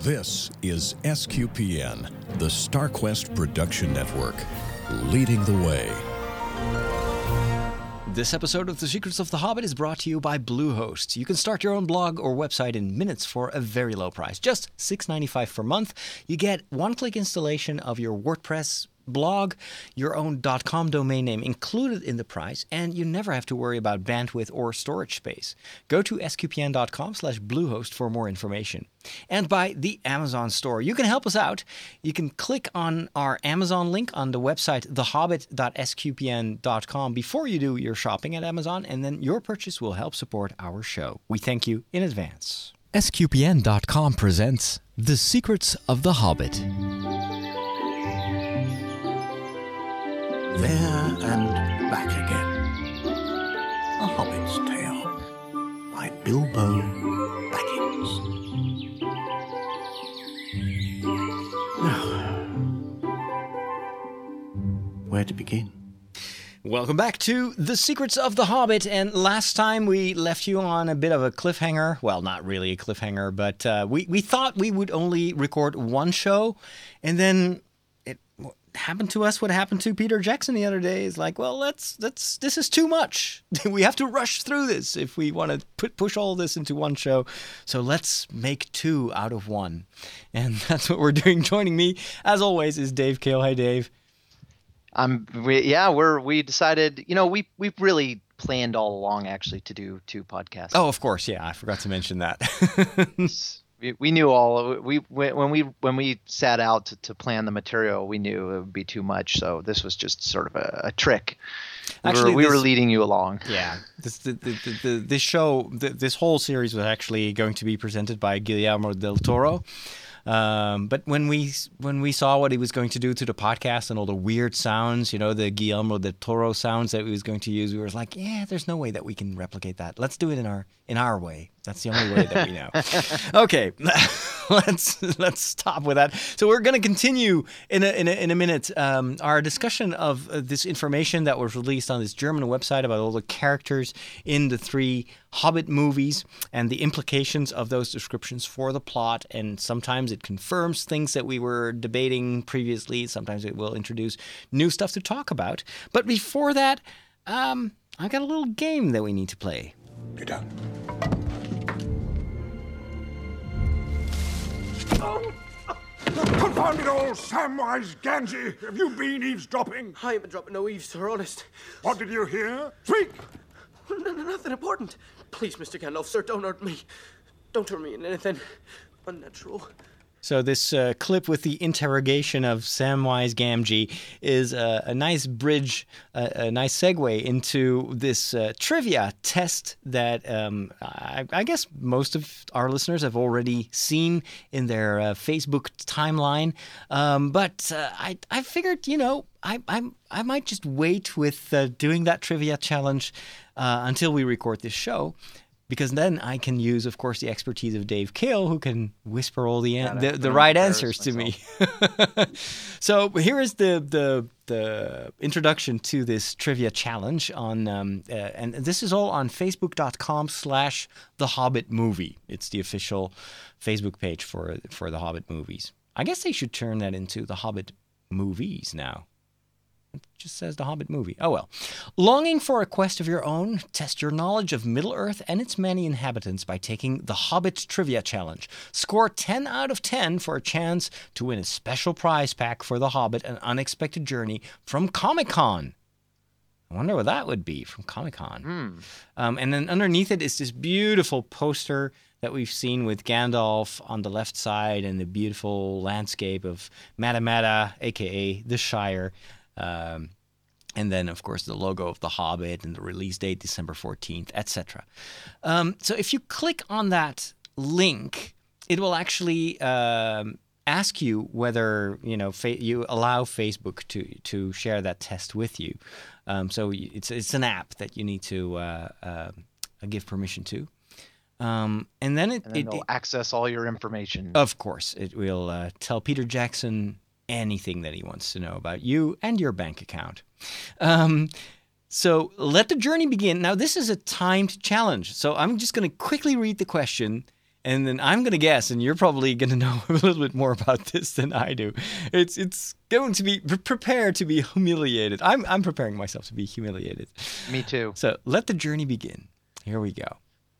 This is SQPN, the StarQuest Production Network, leading the way. This episode of The Secrets of the Hobbit is brought to you by Bluehost. You can start your own blog or website in minutes for a very low price, just $6.95 per month. You get one-click installation of your WordPress blog, your own .com domain name included in the price, and you never have to worry about bandwidth or storage space. Go to sqpn.com/Bluehost for more information. And by the Amazon store. You can help us out. You can click on our Amazon link on the website thehobbit.sqpn.com before you do your shopping at Amazon, and then your purchase will help support our show. We thank you in advance. SQPN.com presents The Secrets of the Hobbit. There and Back Again. A Hobbit's Tale by Bilbo Baggins. Now, where to begin? Welcome back to The Secrets of the Hobbit, and last time we left you on a bit of a cliffhanger. Well, not really a cliffhanger, but we thought we would only record one show, and then happened to us what happened to Peter Jackson the other day. Is like, well, this is too much. We have to rush through this if we want to push all this into one show. So let's make two out of one. And that's what we're doing. Joining me, as always, is Dave Kale. Hi, Dave. We decided, we've really planned all along actually to do two podcasts. Oh, of course. Yeah. I forgot to mention that. We knew when we sat out to plan the material, we knew it would be too much. So this was just sort of a trick. We were leading you along. Yeah, this show, this whole series was actually going to be presented by Guillermo del Toro. But when we saw what he was going to do to the podcast and all the weird sounds, the Guillermo del Toro sounds that he was going to use, we were like, yeah, there's no way that we can replicate that. Let's do it in our way. That's the only way that we know. Okay, let's stop with that. So we're going to continue in a minute our discussion of this information that was released on this German website about all the characters in the three Hobbit movies and the implications of those descriptions for the plot. And sometimes it confirms things that we were debating previously. Sometimes it will introduce new stuff to talk about. But before that, I got a little game that we need to play. Get down. Confounded old Samwise Gamgee! Have you been eavesdropping? I haven't dropped no eaves, sir, honest. What did you hear? Speak! Nothing important. Please, Mr. Gandalf, sir, don't hurt me. Don't turn me into anything unnatural. So this clip with the interrogation of Samwise Gamgee is a nice bridge, a nice segue into this trivia test that I guess most of our listeners have already seen in their Facebook timeline. But I figured, I might just wait with doing that trivia challenge until we record this show. Because then I can use, of course, the expertise of Dave Kale, who can whisper all the right answers to me. So here is the introduction to this trivia challenge on, and this is all on Facebook.com/The Hobbit Movie. It's the official Facebook page for the Hobbit movies. I guess they should turn that into the Hobbit Movies now. It just says The Hobbit Movie. Oh well. Longing for a quest of your own? Test your knowledge of Middle-earth and its many inhabitants by taking the Hobbit Trivia Challenge. Score 10 out of 10 for a chance to win a special prize pack for The Hobbit, An Unexpected Journey from Comic-Con. I wonder what that would be from Comic-Con. And then underneath it is this beautiful poster that we've seen with Gandalf on the left side and the beautiful landscape of Matamata, a.k.a. the Shire. And then, of course, the logo of The Hobbit and the release date, December 14th, etc. So if you click on that link, it will actually ask you whether you allow Facebook to share that test with you. So it's an app that you need to give permission to. And then it'll access all your information. Of course, it will tell Peter Jackson anything that he wants to know about you and your bank account. So let the journey begin. Now, this is a timed challenge. So I'm just going to quickly read the question, And then I'm going to guess, and you're probably going to know a little bit more about this than I do. It's going to be prepared to be humiliated. I'm preparing myself to be humiliated. Me too. So let the journey begin. Here we go.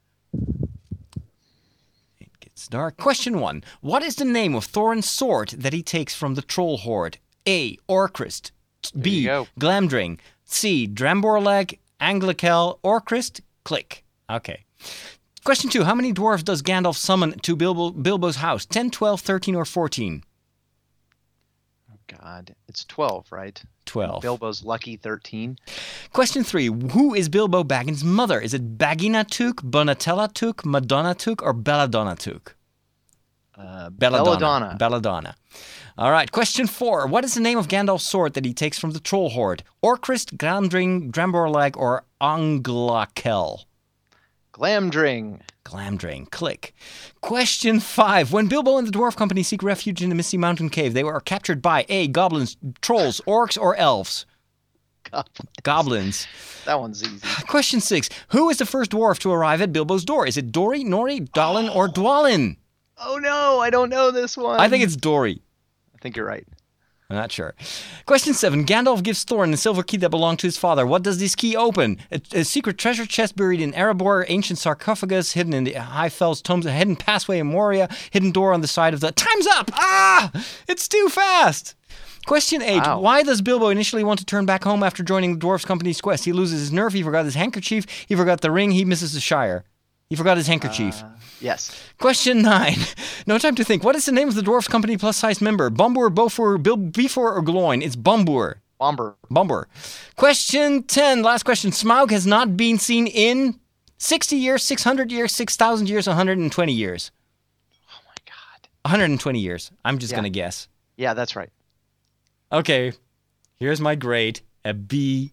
It gets dark. Question 1. What is the name of Thorin's sword that he takes from the troll horde? A. Orcrist. B. Glamdring. C. Dramborlag. Anglikel. Orcrist. Click. Okay. Question 2. How many dwarves does Gandalf summon to Bilbo's house? 10, 12, 13, or 14? Oh, God. It's 12, right? 12. Bilbo's lucky 13. Question 3. Who is Bilbo Baggins' mother? Is it Bagina Took, Bonatella Took, Madonna Took, or Belladonna Took? Belladonna. Belladonna. All right. Question 4. What is the name of Gandalf's sword that he takes from the troll horde? Orcrist, Glamdring, Dramborlag, or Anglakel? Glamdring. Glamdring. Click. Question 5. When Bilbo and the Dwarf Company seek refuge in the Misty Mountain Cave, they were captured by A. Goblins, trolls, orcs, or elves? Goblins. That one's easy. Question 6. Who is the first dwarf to arrive at Bilbo's door? Is it Dori, Nori, Dallin, or Dwalin? Oh no, I don't know this one. I think it's Dori. I think you're right. I'm not sure. Question 7. Gandalf gives Thorin the silver key that belonged to his father. What does this key open? A secret treasure chest buried in Erebor, ancient sarcophagus, hidden in the High Fell's tombs, a hidden passway in Moria, hidden door on the side of the... Time's up! Ah! It's too fast! Question 8. Wow. Why does Bilbo initially want to turn back home after joining the Dwarfs Company's quest? He loses his nerve, he forgot his handkerchief, he forgot the ring, he misses the Shire. He forgot his handkerchief. Yes. Question 9. No time to think. What is the name of the Dwarfs Company plus-sized member? Bombur, Bofur, Befor, or Gloin? It's Bombur. Bombur. Question 10. Last question. Smaug has not been seen in 60 years, 600 years, 6,000 years, 120 years. Oh my God. 120 years. I'm just going to guess. Yeah, that's right. Okay. Here's my grade. A B-.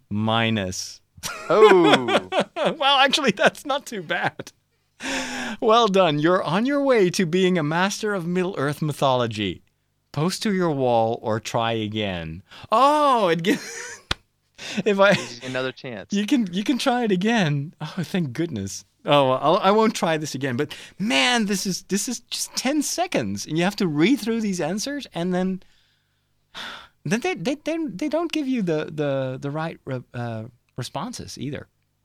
Oh. Well, actually, that's not too bad. Well done. You're on your way to being a master of Middle-earth mythology. Post to your wall or try again. Oh, it gives... another chance. You can try it again. Oh, thank goodness. Oh, I won't try this again. But man, this is just 10 seconds, and you have to read through these answers, and then they don't give you the right responses either.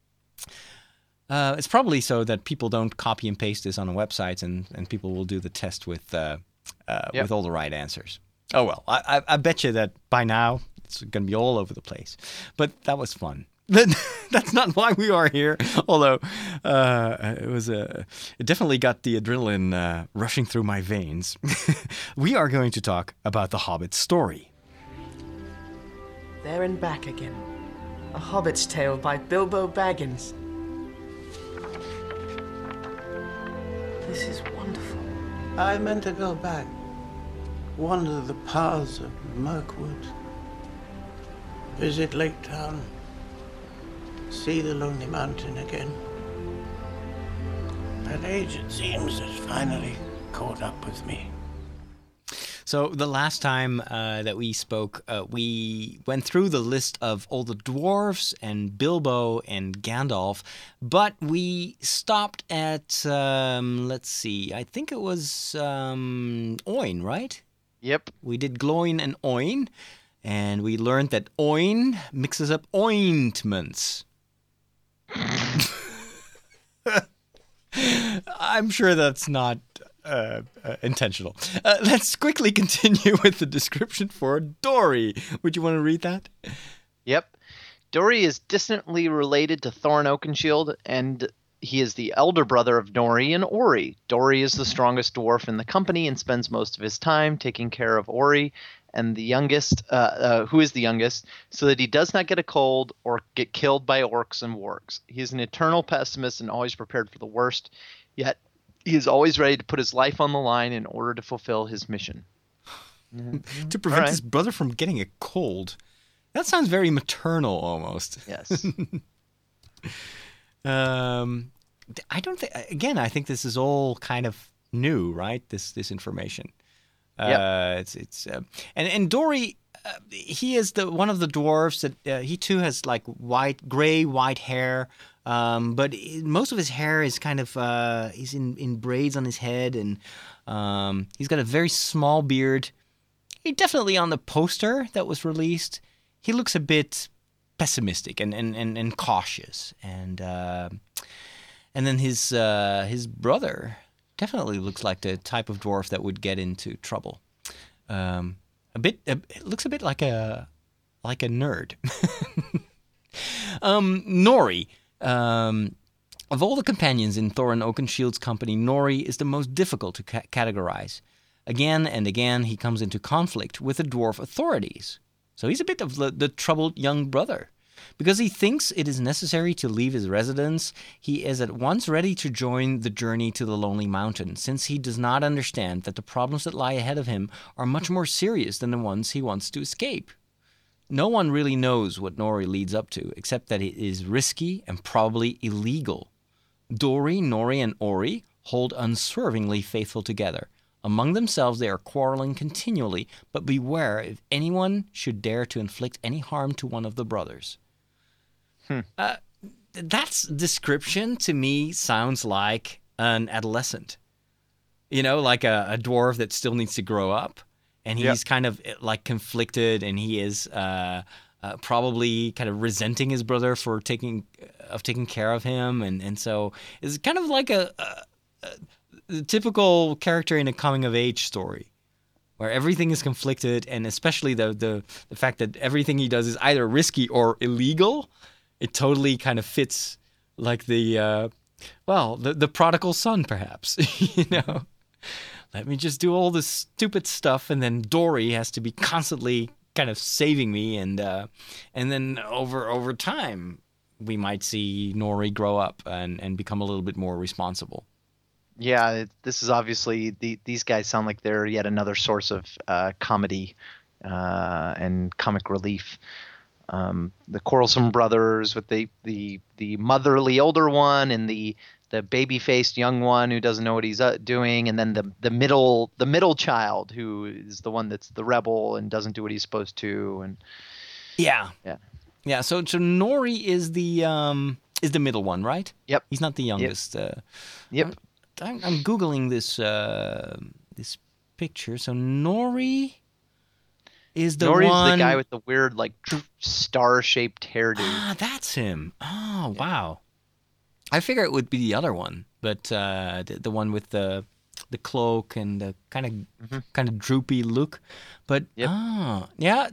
It's probably so that people don't copy and paste this on the websites, and people will do the test with all the right answers. Oh well, I bet you that by now it's going to be all over the place. But that was fun. That's not why we are here. Although it definitely got the adrenaline rushing through my veins. We are going to talk about the Hobbit's story. There and Back Again. A Hobbit's Tale by Bilbo Baggins. This is wonderful. I meant to go back, wander the paths of Mirkwood, visit Lake Town, see the Lonely Mountain again. That age, it seems, has finally caught up with me. So the last time that we spoke, we went through the list of all the dwarves and Bilbo and Gandalf, but we stopped at, let's see, I think it was Oin, right? Yep. We did Gloin and Oin, and we learned that Oin mixes up ointments. I'm sure that's not intentional. Let's quickly continue with the description for Dori. Would you want to read that? Yep. Dori is distantly related to Thorin Oakenshield, and he is the elder brother of Nori and Ori. Dori is the strongest dwarf in the company and spends most of his time taking care of Ori, and the youngest, who is the youngest, so that he does not get a cold or get killed by orcs and wargs. He is an eternal pessimist and always prepared for the worst, yet he is always ready to put his life on the line in order to fulfill his mission. To prevent his brother from getting a cold. That sounds very maternal almost. Yes. I don't think, again, I think this is all kind of new, right? This information. Yep. And Dori, he is one of the dwarves that he too has like gray white hair, But most of his hair is kind of he's in braids on his head, and he's got a very small beard. He definitely on the poster that was released, he looks a bit pessimistic and cautious, and then his brother definitely looks like the type of dwarf that would get into trouble. It looks a bit like a nerd. Nori. Of all the companions in Thorin Oakenshield's company, Nori is the most difficult to categorize. Again and again, he comes into conflict with the dwarf authorities. So he's a bit of the troubled young brother. Because he thinks it is necessary to leave his residence, he is at once ready to join the journey to the Lonely Mountain, since he does not understand that the problems that lie ahead of him are much more serious than the ones he wants to escape. No one really knows what Nori leads up to, except that it is risky and probably illegal. Dori, Nori, and Ori hold unswervingly faithful together. Among themselves they are quarreling continually, but beware if anyone should dare to inflict any harm to one of the brothers. That description to me sounds like an adolescent. You know, like a dwarf that still needs to grow up. And he's kind of like conflicted, and he is probably kind of resenting his brother for taking care of him. And so it's kind of like a typical character in a coming-of-age story, where everything is conflicted, and especially the fact that everything he does is either risky or illegal. It totally kind of fits like the prodigal son, perhaps. You know, let me just do all this stupid stuff, and then Dori has to be constantly kind of saving me, and then over time we might see Nori grow up and become a little bit more responsible. Yeah, this is obviously these guys sound like they're yet another source of comedy and comic relief. The quarrelsome brothers with the motherly older one, and the baby-faced young one who doesn't know what he's doing, and then the middle child who is the one that's the rebel and doesn't do what he's supposed to. And yeah. So Nori is the middle one, right? Yep. He's not the youngest. Yep. I'm googling this picture. So Nori is Nori's the guy with the weird like star-shaped hairdo. Ah, that's him. Oh, yeah. Wow. I figure it would be the other one, but the one with the cloak and the kind of droopy look. But yeah.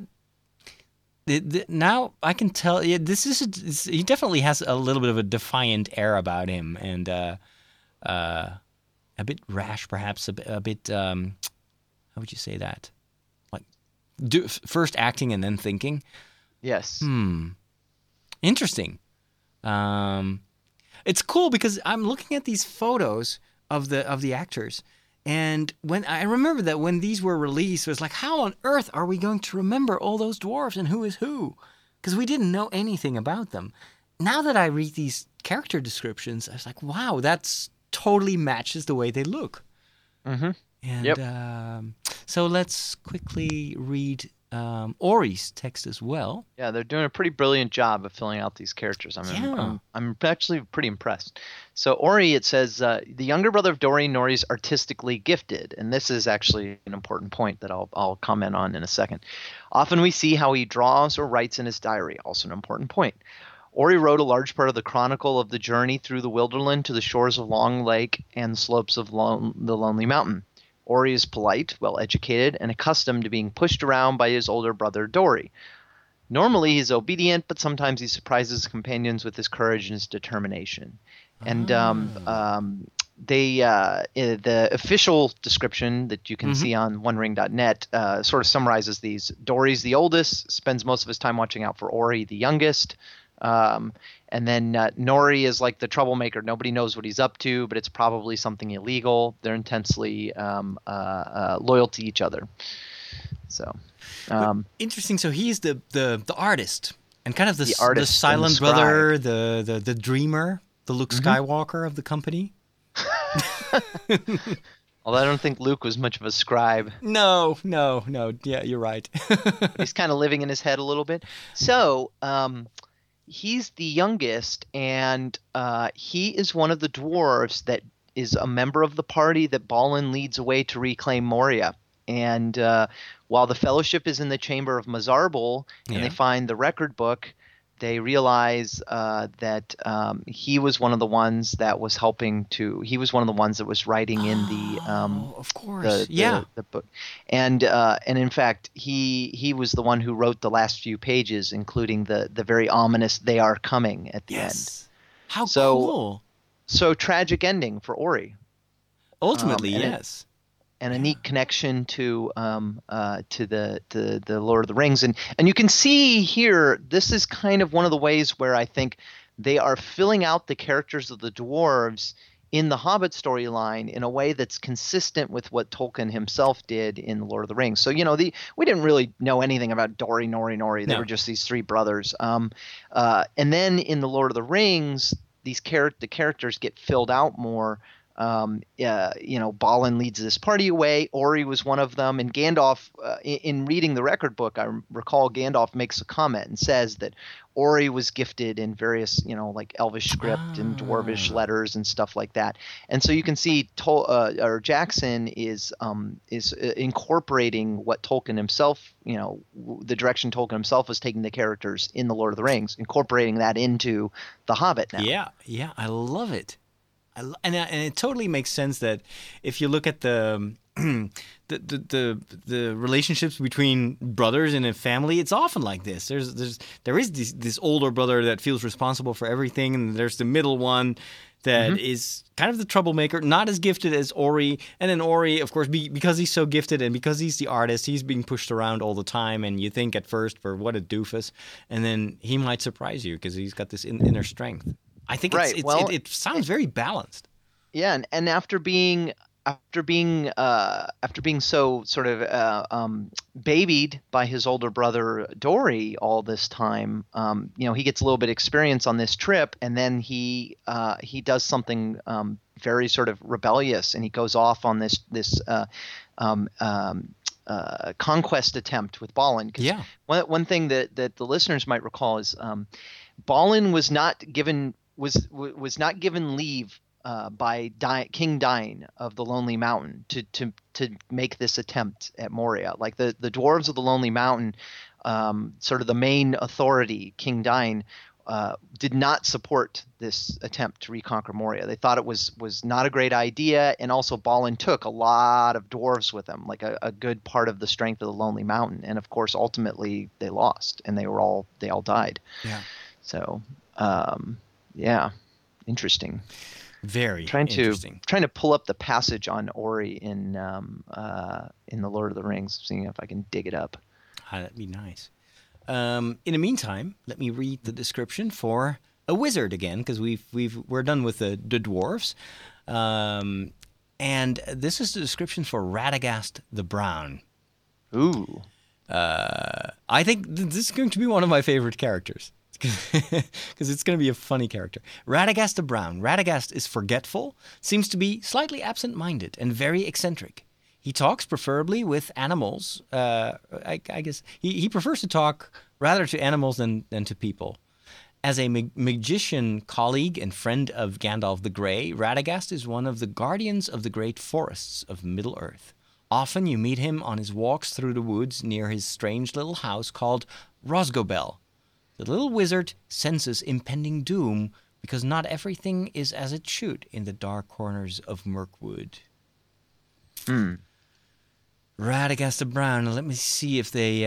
Now I can tell. Yeah, he definitely has a little bit of a defiant air about him, and a bit rash, perhaps. A bit. How would you say that? Like, first acting and then thinking. Yes. Interesting. It's cool because I'm looking at these photos of the actors, and when I remember that when these were released, it was like, how on earth are we going to remember all those dwarves and who is who? Because we didn't know anything about them. Now that I read these character descriptions, I was like, wow, that's totally matches the way they look. Mm-hmm. And so let's quickly read Ori's text as well. Yeah, they're doing a pretty brilliant job of filling out these characters. I'm actually pretty impressed. So Ori, it says, the younger brother of Dori, Nori is artistically gifted. And this is actually an important point that I'll comment on in a second. Often we see how he draws or writes in his diary. Also an important point. Ori wrote a large part of the chronicle of the journey through the Wilderland to the shores of Long Lake and slopes of the Lonely Mountain. Ori is polite, well-educated, and accustomed to being pushed around by his older brother Dori. Normally he's obedient, but sometimes he surprises his companions with his courage and his determination. And the official description that you can see on OneRing.net sort of summarizes these. Dori's the oldest, spends most of his time watching out for Ori, the youngest. And then Nori is like the troublemaker. Nobody knows what he's up to, but it's probably something illegal. They're intensely loyal to each other. So interesting. So he's the artist and kind of the artist silent brother, the dreamer, the Luke Skywalker of the company. Although I don't think Luke was much of a scribe. No. Yeah, you're right. He's kind of living in his head a little bit. So he's the youngest, and he is one of the dwarves that is a member of the party that Balin leads away to reclaim Moria. And while the Fellowship is in the chamber of Mazarbul, and they find the record book, they realize that he was one of the ones that was helping to. He was one of the ones that was writing in the. Of course, the book, and in fact, he was the one who wrote the last few pages, including the very ominous "They are coming" at the end. How cool! So tragic ending for Ori. Ultimately, yes. And a neat connection to the Lord of the Rings, and you can see here, this is kind of one of the ways where I think they are filling out the characters of the dwarves in the Hobbit storyline in a way that's consistent with what Tolkien himself did in the Lord of the Rings. So we didn't really know anything about Dori, Nori. They were just these three brothers. And then in the Lord of the Rings, the characters get filled out more. Balin leads this party away. Ori was one of them, and Gandalf. In reading the record book, I recall Gandalf makes a comment and says that Ori was gifted in various, like Elvish script and Dwarvish letters and stuff like that. And so you can see, Jackson is incorporating what Tolkien himself, the direction Tolkien himself was taking the characters in the Lord of the Rings, incorporating that into The Hobbit now. Yeah, I love it. And it totally makes sense that if you look at the relationships between brothers in a family, it's often like this. There is this older brother that feels responsible for everything, and there's the middle one that is kind of the troublemaker, not as gifted as Ori. And then Ori, of course, because he's so gifted and because he's the artist, he's being pushed around all the time. And you think at first, for what a doofus, and then he might surprise you because he's got this inner strength. I think it sounds very balanced. Yeah, and after being so sort of babied by his older brother Dori all this time, he gets a little bit of experience on this trip, and then he does something very sort of rebellious, and he goes off on this conquest attempt with Balin. One thing that the listeners might recall is Balin was not given leave by King Dain of the Lonely Mountain to make this attempt at Moria. Like the dwarves of the Lonely Mountain, sort of the main authority, King Dain, did not support this attempt to reconquer Moria. They thought it was not a great idea, and also Balin took a lot of dwarves with him, like a good part of the strength of the Lonely Mountain. And of course, ultimately they lost, and they all died. Yeah. So. Interesting. Very interesting. Trying to pull up the passage on Ori in the Lord of the Rings, seeing if I can dig it up. That'd be nice. In the meantime, let me read the description for a wizard again, because we're done with the dwarves, and this is the description for Radagast the Brown. Ooh. I think this is going to be one of my favorite characters. Because it's going to be a funny character. Radagast the Brown. Radagast is forgetful, seems to be slightly absent-minded, and very eccentric. He talks preferably with animals. I guess he prefers to talk rather to animals than to people. As a magician colleague and friend of Gandalf the Grey, Radagast is one of the guardians of the great forests of Middle-earth. Often you meet him on his walks through the woods near his strange little house called Rosgobel. The little wizard senses impending doom because not everything is as it should in the dark corners of Mirkwood. Radagast the Brown. Let me see if they...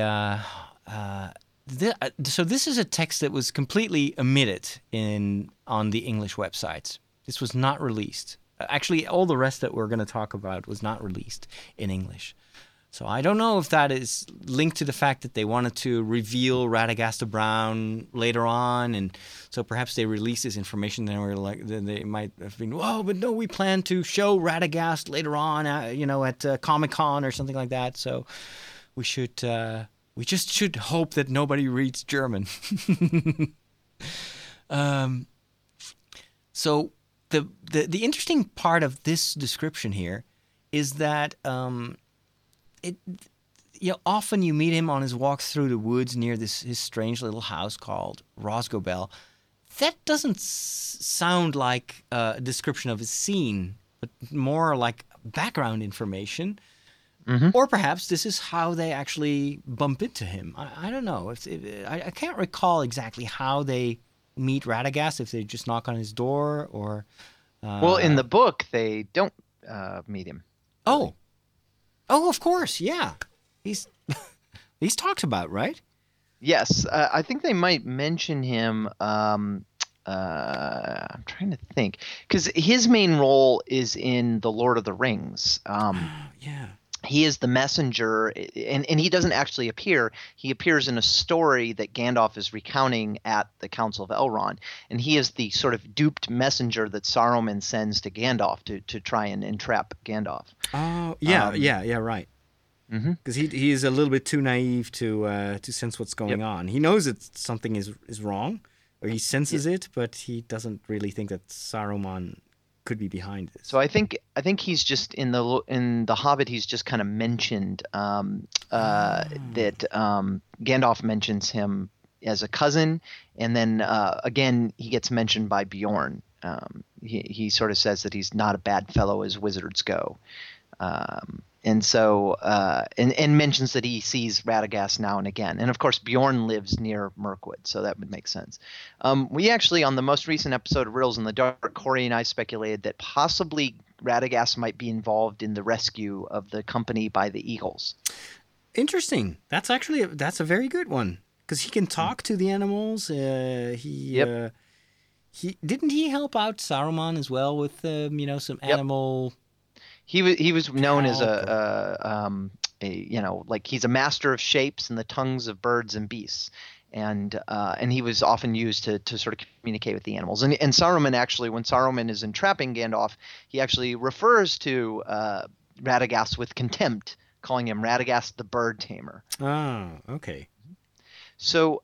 So this is a text that was completely omitted on the English websites. This was not released. Actually, all the rest that we're going to talk about was not released in English. So I don't know if that is linked to the fact that they wanted to reveal Radagast the Brown later on, and so perhaps they released this information and then they might have been, but no, we plan to show Radagast later on, at Comic-Con or something like that. So we just should hope that nobody reads German. So the interesting part of this description here is that often you meet him on his walks through the woods near his strange little house called Rosgobel. That doesn't sound like a description of a scene, but more like background information. Mm-hmm. Or perhaps this is how they actually bump into him. I don't know. I can't recall exactly how they meet Radagast, if they just knock on his door or... well, in the book, they don't meet him. Oh. Oh, of course, yeah. He's talked about, right? Yes, I think they might mention him. I'm trying to think, because his main role is in The Lord of the Rings. Yeah. He is the messenger, and he doesn't actually appear. He appears in a story that Gandalf is recounting at the Council of Elrond, and he is the sort of duped messenger that Saruman sends to Gandalf to try and entrap Gandalf. Oh, yeah, right. Because he is a little bit too naive to sense what's going on. He knows that something is wrong, or he senses it, but he doesn't really think that Saruman could be behind this. So I think he's just in the Hobbit. He's just kind of mentioned that Gandalf mentions him as a cousin, and then again he gets mentioned by Bjorn. He sort of says that he's not a bad fellow as wizards go. And so, and mentions that he sees Radagast now and again. And of course, Bjorn lives near Mirkwood, so that would make sense. We actually, on the most recent episode of Riddles in the Dark, Corey and I speculated that possibly Radagast might be involved in the rescue of the company by the Eagles. Interesting. That's actually that's a very good one, because he can talk to the animals. He didn't he help out Saruman as well with some animal. He was known as like he's a master of shapes and the tongues of birds and beasts, and he was often used to sort of communicate with the animals. And Saruman actually, when Saruman is entrapping Gandalf, he actually refers to Radagast with contempt, calling him Radagast the Bird Tamer. Oh, okay. So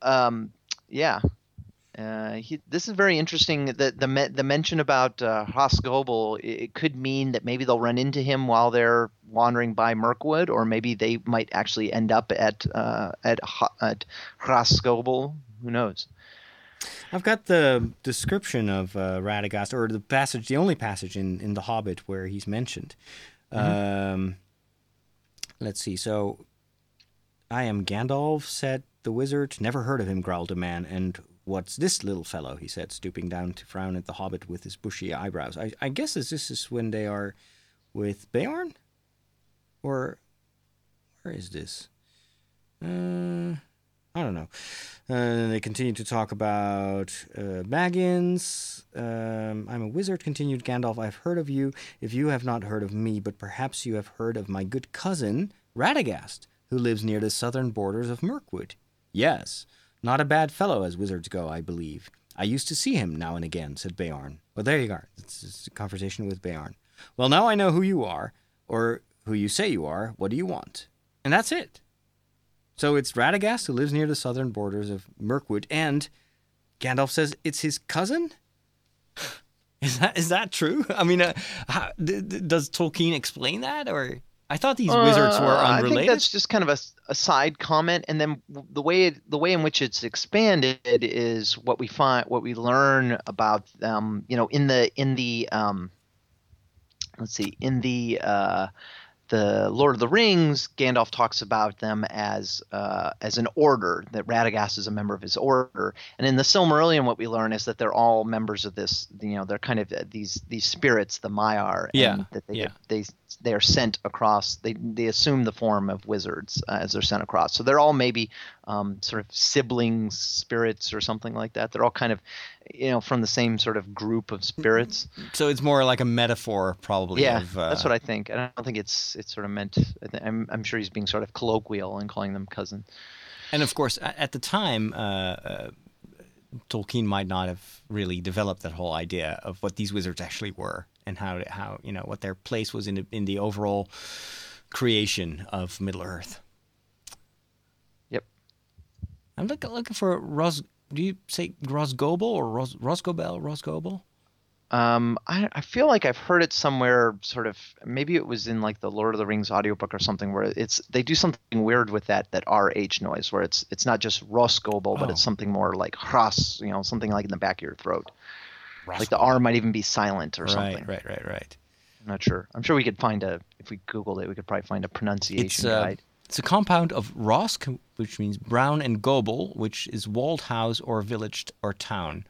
this is very interesting. The mention about Rhosgobel, it could mean that maybe they'll run into him while they're wandering by Mirkwood, or maybe they might actually end up at Rhosgobel. Who knows? I've got the description of Radagast, or the only passage in The Hobbit where he's mentioned. Let's see. So, I am Gandalf, said the wizard. Never heard of him, growled the man. And what's this little fellow, he said, stooping down to frown at the Hobbit with his bushy eyebrows. I guess this is when they are with Beorn? Or where is this? I don't know. They continue to talk about Baggins. I'm a wizard, continued Gandalf. I've heard of you, if you have not heard of me, but perhaps you have heard of my good cousin, Radagast, who lives near the southern borders of Mirkwood. Yes. Not a bad fellow as wizards go, I believe. I used to see him now and again, said Beorn. Well, there you are. It's a conversation with Beorn. Well, now I know who you are, or who you say you are. What do you want? And that's it. So it's Radagast who lives near the southern borders of Mirkwood, and Gandalf says it's his cousin? Is that true? I mean, does Tolkien explain that, or... I thought these wizards were unrelated. I think that's just kind of a side comment, and then the way in which it's expanded is what we learn about them. In the Lord of the Rings, Gandalf talks about them as an order, that Radagast is a member of his order. And in the Silmarillion, what we learn is that they're all members of this. They're kind of these spirits, the Maiar. And that they are sent across. They assume the form of wizards as they're sent across. So they're all maybe sort of sibling spirits or something like that. They're all kind of from the same sort of group of spirits. So it's more like a metaphor, probably. Yeah, of, that's what I think. I don't think it's sort of meant. I'm sure he's being sort of colloquial and calling them cousin. And of course, at the time, Tolkien might not have really developed that whole idea of what these wizards actually were and how what their place was in the overall creation of Middle Earth. Yep. I'm looking for Do you say Rhosgobel or Rhosgobel? I feel like I've heard it somewhere, sort of. Maybe it was in like the Lord of the Rings audiobook or something, where they do something weird with that RH noise, where it's not just Rosgobel, but it's something more like Hras, something like in the back of your throat. Like the R might even be silent or something. Right. I'm not sure. I'm sure we could if we Googled it, we could probably find a pronunciation guide. It's a compound of Rosk, which means brown, and Gobel, which is walled house or village or town.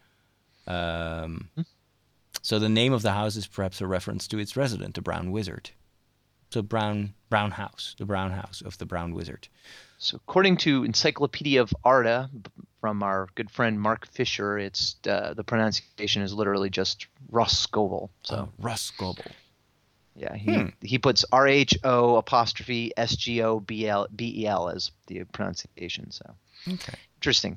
So the name of the house is perhaps a reference to its resident, the Brown Wizard. So brown house, the brown house of the Brown Wizard. So according to Encyclopedia of Arda, from our good friend Mark Fisher, it's the pronunciation is literally just Rosgobel. So Rosgobel. Yeah, he puts RHO''SGOBEL as the pronunciation. So okay, interesting.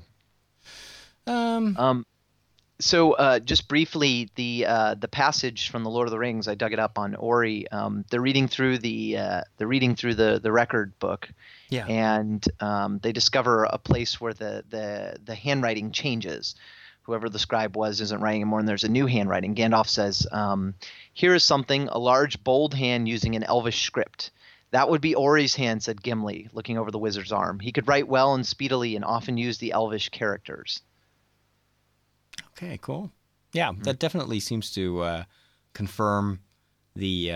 So just briefly, the passage from the Lord of the Rings, I dug it up on Ori. They're reading through the record book, and they discover a place where the handwriting changes. Whoever the scribe was isn't writing anymore, and there's a new handwriting. Gandalf says, "Here is something, a large, bold hand using an elvish script. That would be Ori's hand," said Gimli, looking over the wizard's arm. "He could write well and speedily, and often use the elvish characters." Okay, cool. Yeah, that definitely seems to confirm the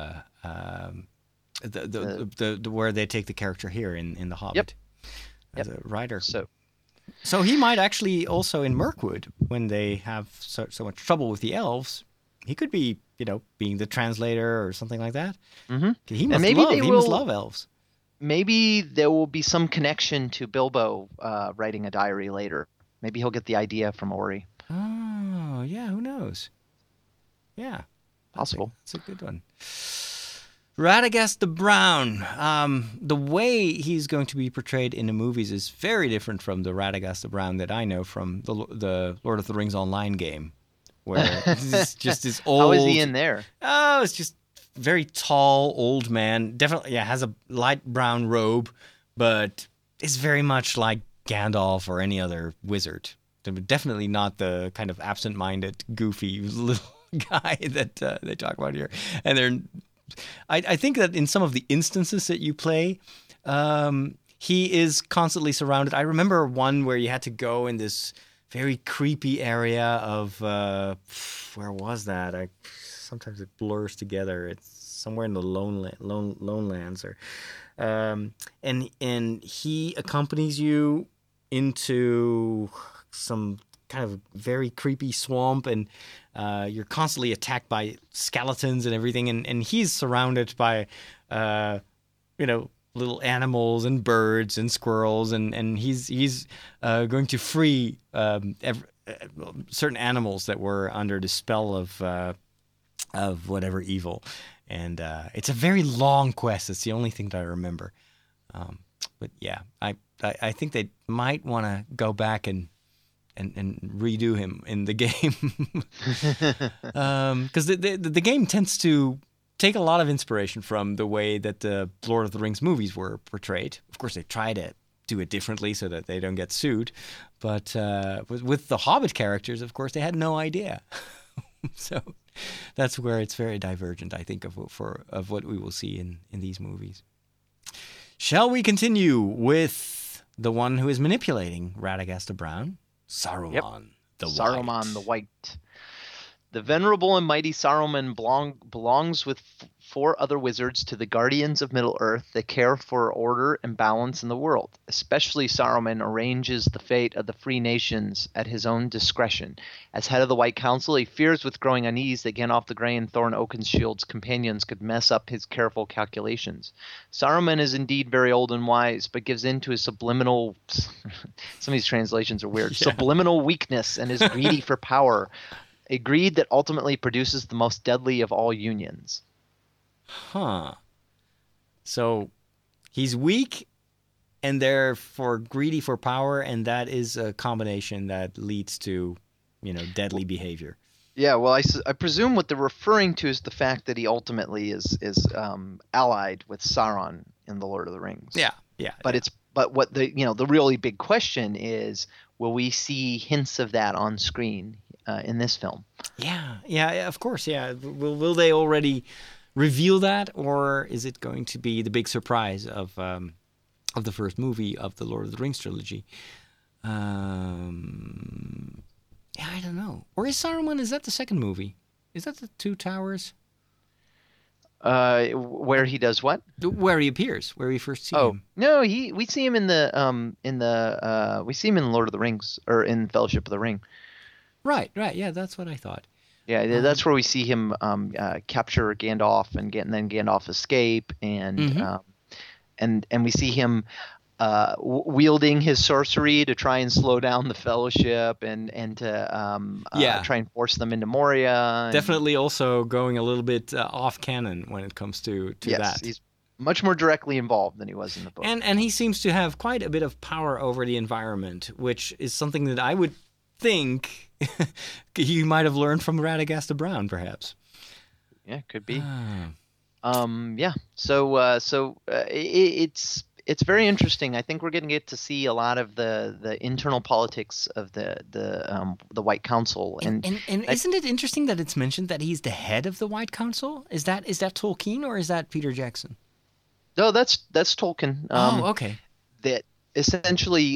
where they take the character here in The Hobbit as a writer. So he might actually also in Mirkwood, when they have so much trouble with the elves, he could be, being the translator or something like that. Mm-hmm. He must love elves. Maybe there will be some connection to Bilbo writing a diary later. Maybe he'll get the idea from Ori. Oh, yeah, who knows? Yeah. Possible. That's a good one. Radagast the Brown. The way he's going to be portrayed in the movies is very different from the Radagast the Brown that I know from the Lord of the Rings online game, where he's just this old... How is he in there? Oh, it's just very tall, old man. Definitely, has a light brown robe, but is very much like Gandalf or any other wizard. Definitely not the kind of absent-minded, goofy little guy that they talk about here. And I think that in some of the instances that you play, he is constantly surrounded. I remember one where you had to go in this very creepy area of where was that? Sometimes it blurs together. It's somewhere in the Lowlands, or and he accompanies you into some kind of very creepy swamp, and you're constantly attacked by skeletons and everything, and he's surrounded by little animals and birds and squirrels, and he's going to free certain animals that were under the spell of whatever evil, and it's a very long quest. It's the only thing that I remember, but yeah, I think they might want to go back and redo him in the game, because the game tends to take a lot of inspiration from the way that the Lord of the Rings movies were portrayed. Of course, they try to do it differently so that they don't get sued, but with the Hobbit characters, of course, they had no idea. So that's where it's very divergent, I think, of what we will see in these movies. Shall we continue with the one who is manipulating Radagast the Brown? Saruman the White. Saruman the White. The venerable and mighty Saruman belongs with 4 other wizards to the guardians of Middle-earth that care for order and balance in the world. Especially Saruman arranges the fate of the free nations at his own discretion. As head of the White Council, he fears with growing unease that Gandalf the Grey and Thorin Oakenshield's companions could mess up his careful calculations. Saruman is indeed very old and wise, but gives in to his subliminal... Some of these translations are weird. Yeah. Subliminal weakness, and is greedy for power. A greed that ultimately produces the most deadly of all unions. Huh. So he's weak and therefore greedy for power, and that is a combination that leads to, deadly behavior. Yeah, well, I presume what they're referring to is the fact that he ultimately is allied with Sauron in the Lord of the Rings. Yeah. But what the really big question is, will we see hints of that on screen? in this film. Yeah, of course. Yeah, will they already reveal that, or is it going to be the big surprise of the first movie of the Lord of the Rings trilogy? Yeah, I don't know. Or is Saruman? Is that the second movie? Is that the Two Towers? Where he does what? Where he appears, where we first see him. No, we see him in the we see him in Lord of the Rings, or in Fellowship of the Ring. Right. Yeah, that's what I thought. Yeah, that's where we see him capture Gandalf and then Gandalf escape, and we see him wielding his sorcery to try and slow down the Fellowship and to try and force them into Moria. Definitely also going a little bit off canon when it comes to that. Yes, he's much more directly involved than he was in the book. And he seems to have quite a bit of power over the environment, which is something that I would think you might have learned from Radagast the Brown, perhaps. Yeah, could be. Yeah. So it's very interesting. I think we're going to get to see a lot of the internal politics of the White Council. And isn't it interesting that it's mentioned that he's the head of the White Council? Is that Tolkien or is that Peter Jackson? No, that's Tolkien. Okay. That essentially,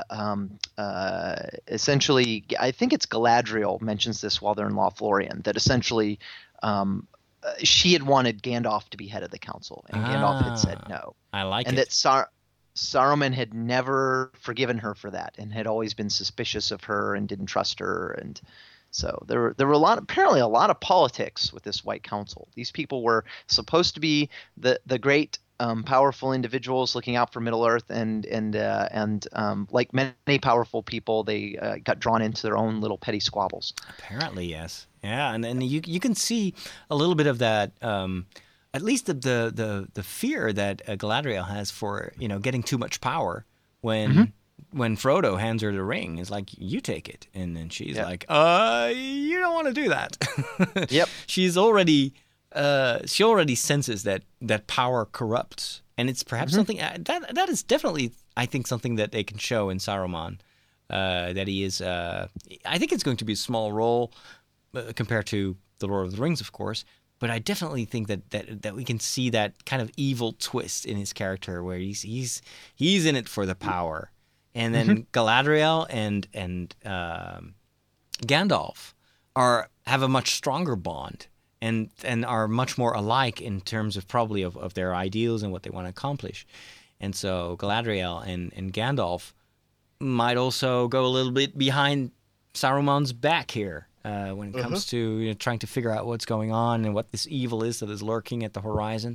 I think it's Galadriel mentions this while they're in Lothlorien. That essentially, she had wanted Gandalf to be head of the council, and Gandalf had said no. I like and it. And that Saruman had never forgiven her for that, and had always been suspicious of her and didn't trust her. And so there were apparently a lot of politics with this White Council. These people were supposed to be the great powerful individuals looking out for Middle Earth, and like many powerful people, they got drawn into their own little petty squabbles. Apparently, yes. Yeah, and you can see a little bit of that, at least the fear that Galadriel has for getting too much power when Frodo hands her the ring. Is like, you take it, and then she's like, you don't want to do that. Yep. She already senses that power corrupts, and it's perhaps something that is definitely, I think, something that they can show in Saruman. That he is, I think it's going to be a small role compared to the Lord of the Rings, of course. But I definitely think that we can see that kind of evil twist in his character, where he's in it for the power, and then Galadriel and Gandalf have a much stronger bond. And are much more alike in terms of probably of their ideals and what they want to accomplish. And so Galadriel and Gandalf might also go a little bit behind Saruman's back here when it comes to trying to figure out what's going on and what this evil is that is lurking at the horizon.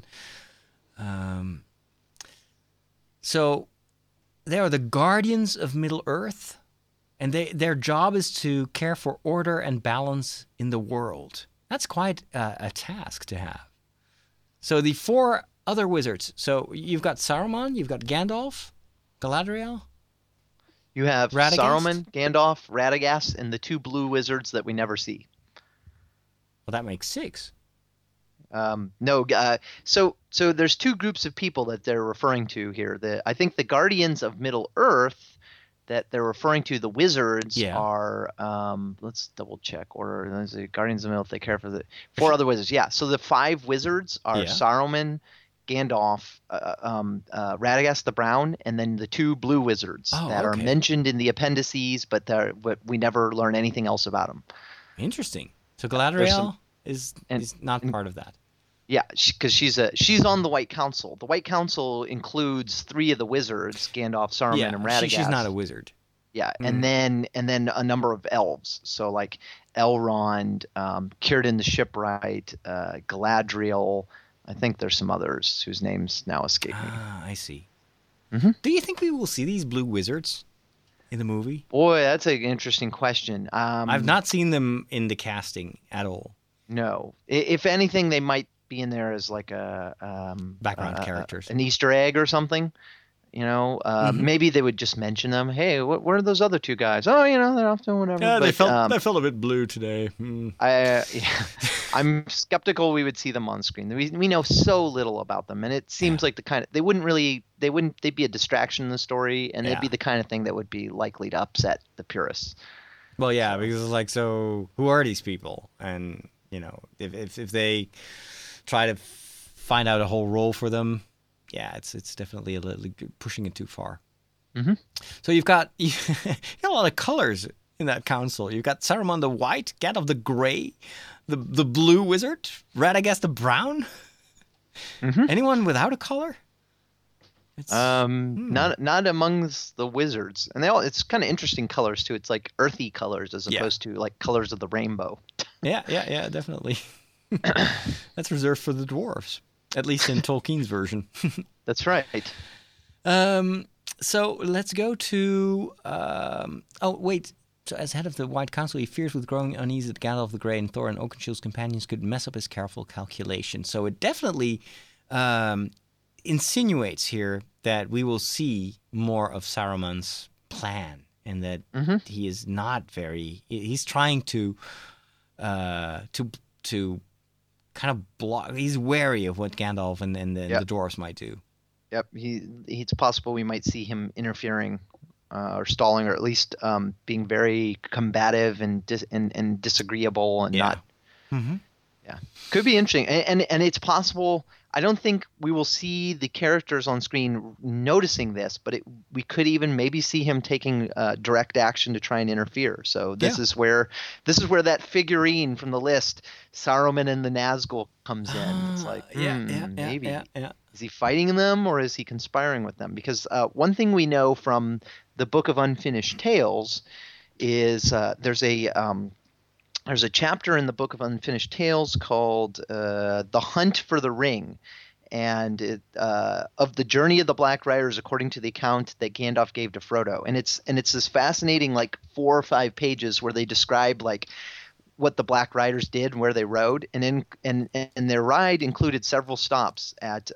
So they are the guardians of Middle-earth, and their job is to care for order and balance in the world. That's quite a task to have. So the four other wizards. So you've got Saruman, you've got Gandalf, Galadriel. You have Radagast? Saruman, Gandalf, Radagast, and the two blue wizards that we never see. Well, that makes 6. So there's two groups of people that they're referring to here. I think the Guardians of Middle-earth that they're referring to, the wizards, are let's double check. Or there's the Guardians of Middle-earth. They care for the 4 other wizards. Yeah. So the 5 wizards are Saruman, Gandalf, Radagast the Brown, and then the 2 blue wizards that are mentioned in the appendices, but we never learn anything else about them. Interesting. So Galadriel is not part of that. Yeah, because she's on the White Council. The White Council includes 3 of the wizards: Gandalf, Saruman, and Radagast. She's not a wizard. Yeah, and then a number of elves. So like Elrond, Círdan the Shipwright, Galadriel. I think there's some others whose names now escape me. I see. Do you think we will see these blue wizards in the movie? Boy, that's an interesting question. I've not seen them in the casting at all. No. If anything, they might be in there as like a background characters, an Easter egg or something. Maybe they would just mention them. Hey, where are those other 2 guys? Oh, they're off doing whatever. Yeah, they felt a bit blue today. I'm skeptical we would see them on screen. We know so little about them, and it seems like the kind of they'd be a distraction in the story, and they'd be the kind of thing that would be likely to upset the purists. Well, yeah, because it's like, so who are these people? And if they try to find out a whole role for them, yeah, it's definitely a little pushing it too far. Mm-hmm. So you've got a lot of colors in that council. You've got Saruman the white, Gandalf the gray, the blue wizard, Radagast the brown. Mm-hmm. Anyone without a color? Not amongst the wizards, and it's kind of interesting colors too. It's like earthy colors as opposed to like colors of the rainbow. Yeah, definitely. That's reserved for the dwarves, at least in Tolkien's version. That's right. So let's go to. So as head of the White Council, he fears with growing unease that Gandalf the Grey and Thorin Oakenshield's companions could mess up his careful calculation. So it definitely insinuates here that we will see more of Saruman's plan, and that he is not very. He's trying to kind of block. He's wary of what Gandalf and the dwarves might do. Yep, it's possible we might see him interfering or stalling, or at least being very combative and disagreeable and not. Mm-hmm. Yeah, could be interesting, and it's possible. I don't think we will see the characters on screen noticing this, but we could even maybe see him taking direct action to try and interfere. So this is where that figurine from the list, Saruman and the Nazgul, comes in. It's like maybe. Yeah. Is he fighting them, or is he conspiring with them? Because one thing we know from the Book of Unfinished Tales is there's a chapter in the Book of Unfinished Tales called "The Hunt for the Ring," and of the journey of the Black Riders according to the account that Gandalf gave to Frodo. And it's this fascinating 4 or 5 pages where they describe what the Black Riders did and where they rode, and their ride included several stops at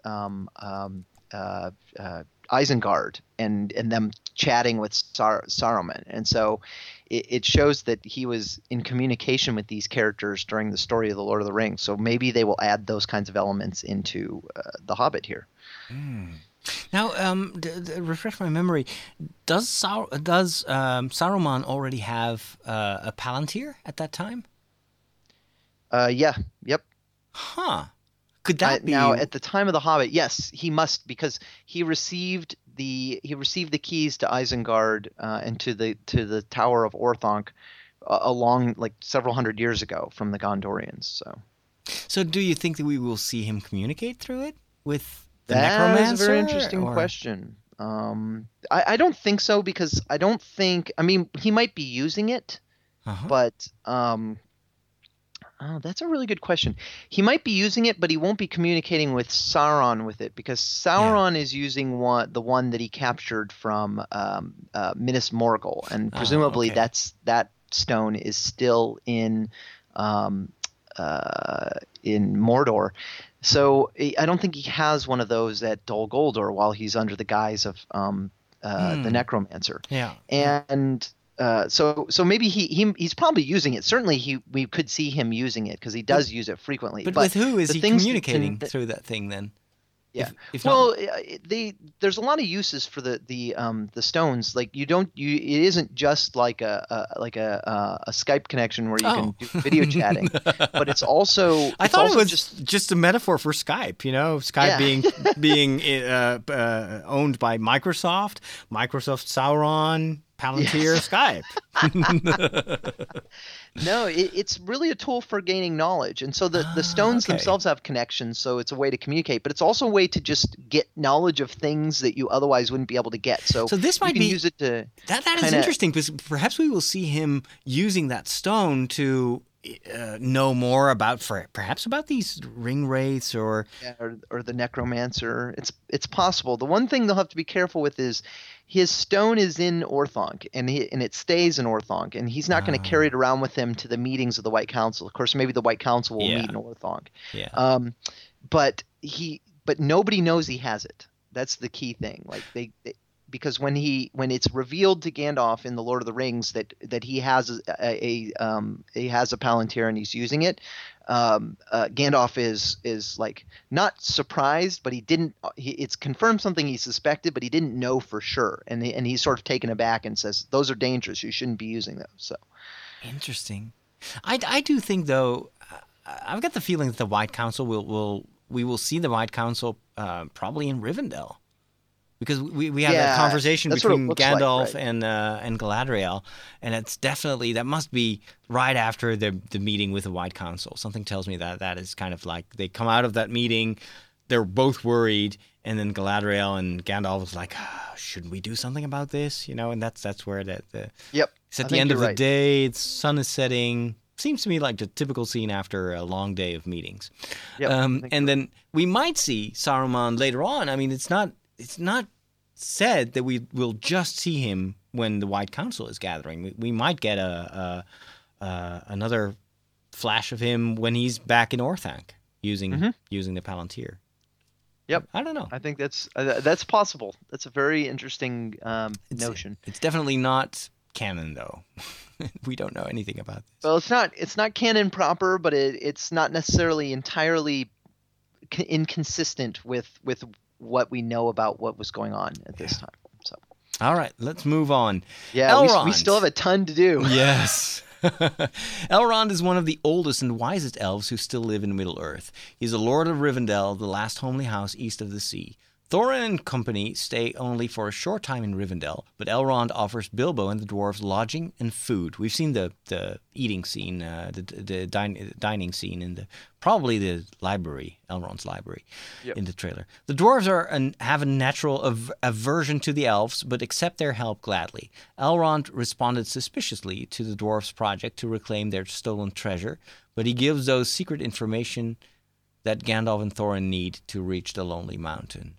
Isengard and them chatting with Saruman. And so it shows that he was in communication with these characters during the story of the Lord of the Rings. So maybe they will add those kinds of elements into The Hobbit here. Now, refresh my memory. Does Saruman already have a Palantir at that time? Yeah. Yep. Huh. Could that be now at the time of The Hobbit? Yes, he must, because he received the keys to Isengard and to the Tower of Orthanc along several hundred years ago from the Gondorians. So do you think that we will see him communicate through it with the necromancer? That's a very interesting question. I don't think so, because I don't think. I mean, he might be using it, but. Oh, that's a really good question. He might be using it, but he won't be communicating with Sauron with it, because Sauron is using the one that he captured from Minas Morgul, and presumably that stone is still in Mordor. So I don't think he has one of those at Dol Guldur while he's under the guise of the Necromancer. Yeah, and. So maybe he's probably using it. Certainly we could see him using it, because he does use it frequently. But with who is he communicating through that thing then? Yeah. There's a lot of uses for the stones. It isn't just like a Skype connection where you can do video chatting, but it's also. I thought it was just a metaphor for Skype. Skype being owned by Microsoft, Sauron, Palantir, Skype. No, it's really a tool for gaining knowledge. And so the stones themselves have connections, so it's a way to communicate, but it's also a way to just get knowledge of things that you otherwise wouldn't be able to get. So this might use it to that is interesting, because perhaps we will see him using that stone to know more about these ring wraiths or the necromancer. It's possible. The one thing they'll have to be careful with is his stone is in Orthanc, and it stays in Orthanc, and he's not going to carry it around with him to the meetings of the White Council. Of course, maybe the White Council will meet in Orthanc. Yeah. But nobody knows he has it. That's the key thing. Because when it's revealed to Gandalf in the Lord of the Rings that he has he has a Palantir and he's using it, Gandalf is like not surprised, but it's confirmed something he suspected, but he didn't know for sure, and he's sort of taken aback and says, "Those are dangerous. You shouldn't be using those." So interesting. I do think though, I've got the feeling that the White Council we will see the White Council probably in Rivendell. Because we have that conversation between Gandalf and Galadriel, and it's definitely, that must be right after the meeting with the White Council. Something tells me that is kind of like they come out of that meeting, they're both worried, and then Galadriel and Gandalf was like, shouldn't we do something about this? And that's where Yep. It's at the end of the day, the sun is setting. Seems to me like the typical scene after a long day of meetings. Yep, and then we might see Saruman later on. I mean, it's not said that we will just see him when the White Council is gathering. We might get another flash of him when he's back in Orthanc using the Palantir. Yep. I don't know. I think that's possible. That's a very interesting notion. It's definitely not canon, though. We don't know anything about this. Well, it's not canon proper, but it's not necessarily entirely inconsistent with what we know about what was going on at this time. So, all right, let's move on. Yeah, we still have a ton to do. Yes. Elrond is one of the oldest and wisest elves who still live in Middle-earth. He's a lord of Rivendell, the last homely house east of the sea. Thorin and company stay only for a short time in Rivendell, but Elrond offers Bilbo and the dwarves lodging and food. We've seen the eating scene, the dining scene in probably the library, Elrond's library, in the trailer. The dwarves have a natural aversion to the elves, but accept their help gladly. Elrond responded suspiciously to the dwarves' project to reclaim their stolen treasure, but he gives those secret information that Gandalf and Thorin need to reach the Lonely Mountain.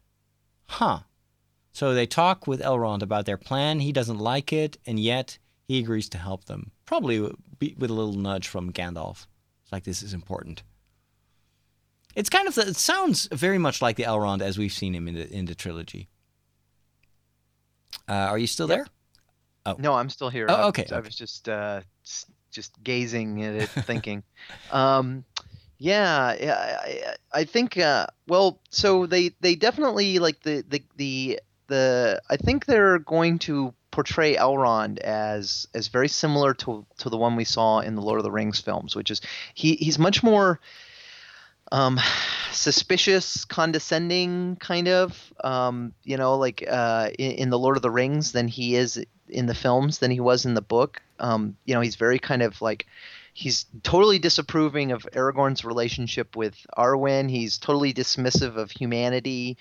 So they talk with Elrond about their plan. He doesn't like it, and yet he agrees to help them. Probably with a little nudge from Gandalf. It's like, this is important. It sounds very much like the Elrond as we've seen him in the trilogy. Are you still there? Oh. No, I'm still here. Oh, okay. I was just gazing at it, thinking. Yeah, I think. So they definitely like the. I think they're going to portray Elrond as very similar to the one we saw in the Lord of the Rings films, which is he's much more suspicious, condescending, kind of. In the Lord of the Rings than he is in the films than he was in the book. He's very kind of like. He's totally disapproving of Aragorn's relationship with Arwen. He's totally dismissive of humanity.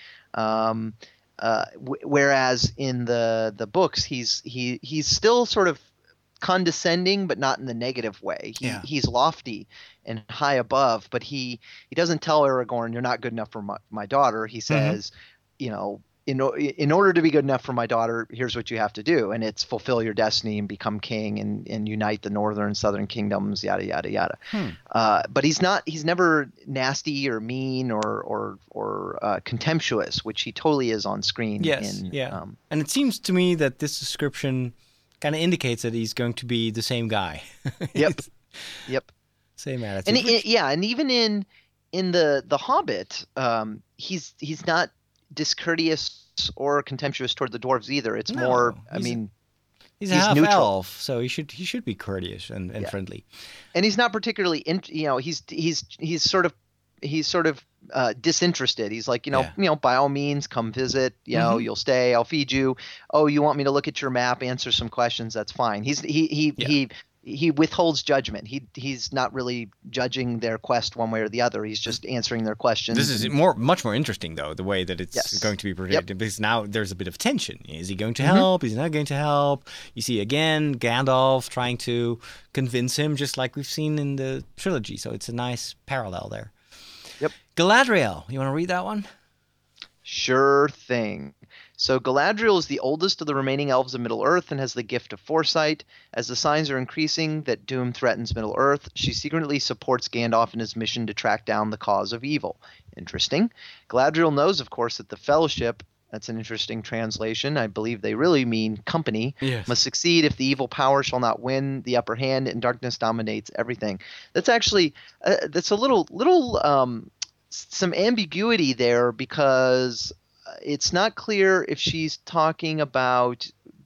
Whereas in the books, he's still sort of condescending, but not in the negative way. He's lofty and high above, but he doesn't tell Aragorn, "You're not good enough for my daughter." He says, in order to be good enough for my daughter, here's what you have to do, and it's fulfill your destiny and become king and unite the northern and southern kingdoms, yada yada yada. But he's never nasty or mean or contemptuous, which he totally is on screen. Yes, and it seems to me that this description kind of indicates that he's going to be the same guy. Yep. Same attitude. And even in the Hobbit, he's not discourteous or contemptuous toward the dwarves either. It's more. He's a half neutral. elf, so he should be courteous and friendly. And he's not particularly. He's sort of disinterested. He's like, by all means, come visit. You'll stay. I'll feed you. Oh, you want me to look at your map, answer some questions? That's fine. He withholds judgment. He's not really judging their quest one way or the other. He's just answering their questions. This is much more interesting, though, the way that it's going to be projected, because now there's a bit of tension. Is he going to help? Is he not going to help? You see, again, Gandalf trying to convince him, just like we've seen in the trilogy. So it's a nice parallel there. Yep. Galadriel, you want to read that one? Sure thing. So Galadriel is the oldest of the remaining elves of Middle-earth and has the gift of foresight. As the signs are increasing that doom threatens Middle-earth, she secretly supports Gandalf in his mission to track down the cause of evil. Interesting. Galadriel knows, of course, that the Fellowship That's an interesting translation. I believe they really mean company. Yes. Must succeed if the evil power shall not win the upper hand and darkness dominates everything. That's actually that's a little some ambiguity there, because it's not clear if she's talking about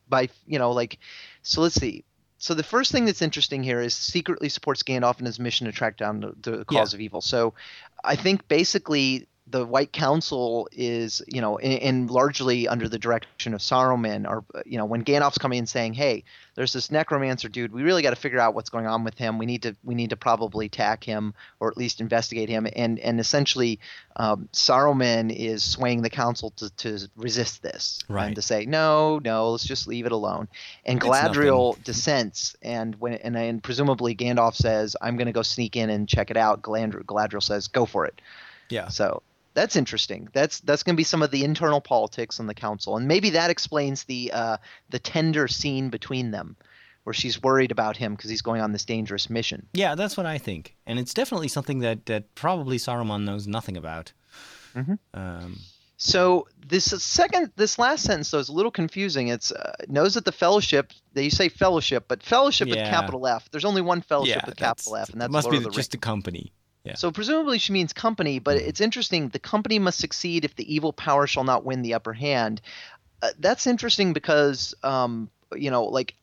so let's see. So the first thing that's interesting here is secretly supports Gandalf in his mission to track down the cause of evil. So I think basically the White Council is, and largely under the direction of Saruman, or when Gandalf's coming and saying, "Hey, there's this necromancer dude. We really got to figure out what's going on with him. We need to probably attack him, or at least investigate him." And essentially, Saruman is swaying the council to resist this, right? And to say, no, let's just leave it alone. And Galadriel dissents, and presumably Gandalf says, "I'm going to go sneak in and check it out." Galadriel says, "Go for it." Yeah. So that's interesting. That's going to be some of the internal politics on the council, and maybe that explains the tender scene between them, where she's worried about him because he's going on this dangerous mission. Yeah, that's what I think, and it's definitely something that probably Saruman knows nothing about. Mm-hmm. So this last sentence though is a little confusing. It's knows that the Fellowship. They say Fellowship, but Fellowship with capital F. There's only one Fellowship with capital F, and that's must Lord be of the just a company. Yeah. So presumably she means company, but it's interesting. The company must succeed if the evil power shall not win the upper hand. That's interesting because, like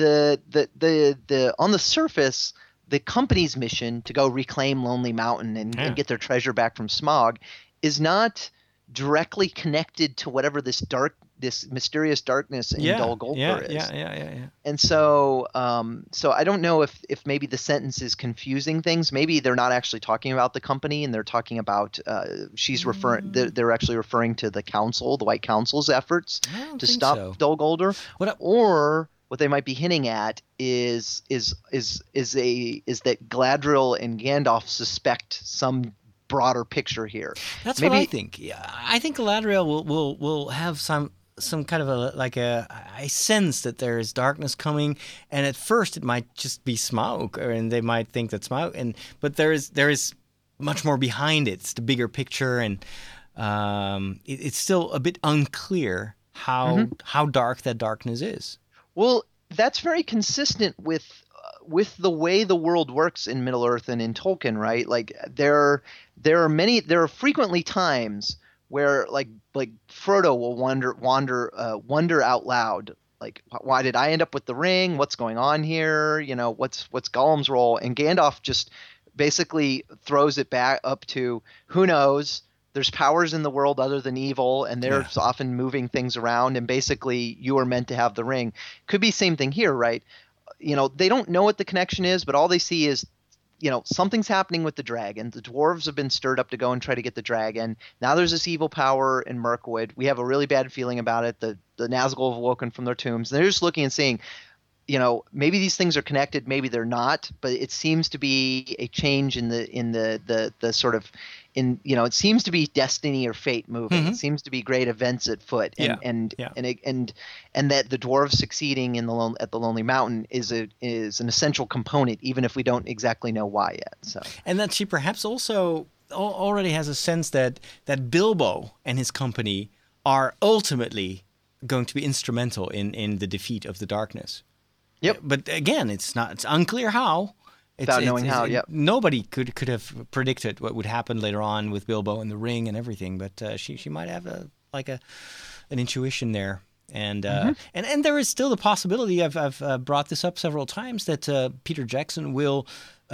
the on the surface, the company's mission to go reclaim Lonely Mountain and get their treasure back from Smaug is not directly connected to whatever this mysterious darkness in Dol Guldur is. Yeah. And so I don't know if maybe the sentence is confusing things. Maybe they're not actually talking about the company, and they're talking about they're actually referring to the council, the White Council's efforts to stop Dol Guldur. Or what they might be hinting at is that Galadriel and Gandalf suspect some broader picture here. That's what I think. Yeah, I think Galadriel will have some kind of I sense that there is darkness coming, and at first it might just be Smaug, and they might think that Smaug, but there is much more behind it. It's the bigger picture, and it's still a bit unclear how dark that darkness is. Well, that's very consistent with the way the world works in Middle-earth and in Tolkien, right? Like there are frequently times where like Frodo will wonder out loud, like, why did I end up with the ring? What's going on here? What's Gollum's role? And Gandalf just basically throws it back up to, who knows? There's powers in the world other than evil, and they're often moving things around, and basically you are meant to have the ring. Could be same thing here, right? They don't know what the connection is, but all they see is, something's happening with the dragon. The dwarves have been stirred up to go and try to get the dragon. Now there's this evil power in Mirkwood. We have a really bad feeling about it. The Nazgul have awoken from their tombs. They're just looking and seeing, maybe these things are connected, maybe they're not, but it seems to be a change in the sort of, it seems to be destiny or fate moving. Mm-hmm. It seems to be great events at foot, and that the dwarves succeeding at the Lonely Mountain is an essential component, even if we don't exactly know why yet. So, and that she perhaps also already has a sense that Bilbo and his company are ultimately going to be instrumental in the defeat of the darkness. Yep. But again, it's unclear how. Without knowing how, yep. Nobody could have predicted what would happen later on with Bilbo and the ring and everything, but she might have an intuition there, and there is still the possibility. I've brought this up several times that Peter Jackson will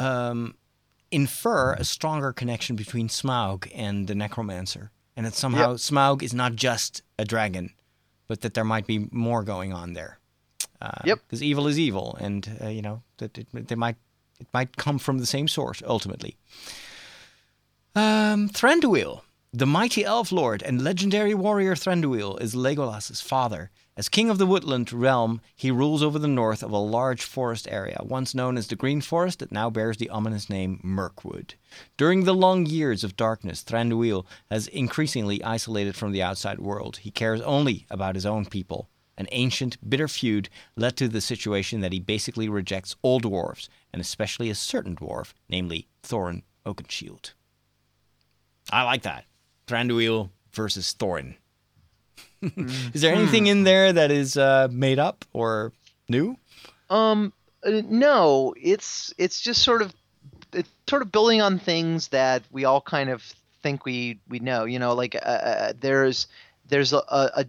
infer a stronger connection between Smaug and the Necromancer, and that somehow Smaug is not just a dragon, but that there might be more going on there. Because evil is evil, and that it might come from the same source ultimately. Thranduil, the mighty elf lord and legendary warrior Thranduil, is Legolas's father. As king of the Woodland realm, he rules over the north of a large forest area, once known as the Green Forest, that now bears the ominous name Mirkwood. During the long years of darkness, Thranduil has increasingly isolated from the outside world. He cares only about his own people. An ancient, bitter feud led to the situation that he basically rejects all dwarves, and especially a certain dwarf, namely Thorin Oakenshield. I like that. Thranduil versus Thorin. Is there anything in there that is made up or new? No, it's just sort of building on things that we all kind of think we know. You know, like there's a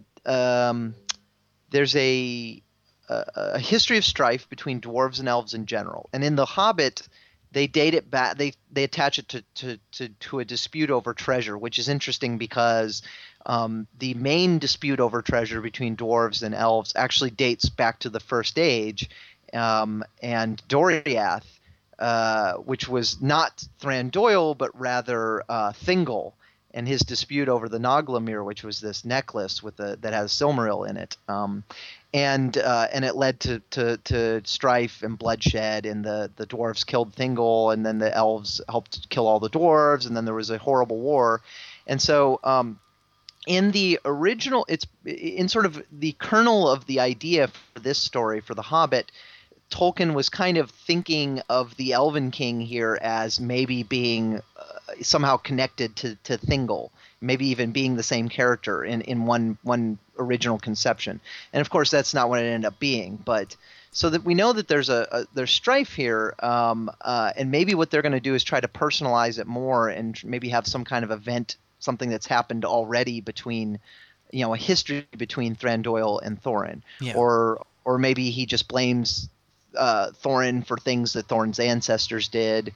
history of strife between dwarves and elves in general, and in The Hobbit, they date it back. They attach it to a dispute over treasure, which is interesting because the main dispute over treasure between dwarves and elves actually dates back to the First Age, and Doriath, which was not Thranduil but rather Thingol, and his dispute over the Noglamir, which was this necklace that has Silmaril in it. And it led to strife and bloodshed, and the dwarves killed Thingol, and then the elves helped kill all the dwarves, and then there was a horrible war. And so in the original, it's in sort of the kernel of the idea for this story, for The Hobbit, Tolkien was kind of thinking of the Elven King here as maybe being somehow connected to Thingol, maybe even being the same character in one original conception. And of course, that's not what it ended up being. But so that we know that there's strife here, and maybe what they're going to do is try to personalize it more and maybe have some kind of event, something that's happened already between, a history between Thranduil and Thorin, or maybe he just blames Thorin for things that Thorin's ancestors did.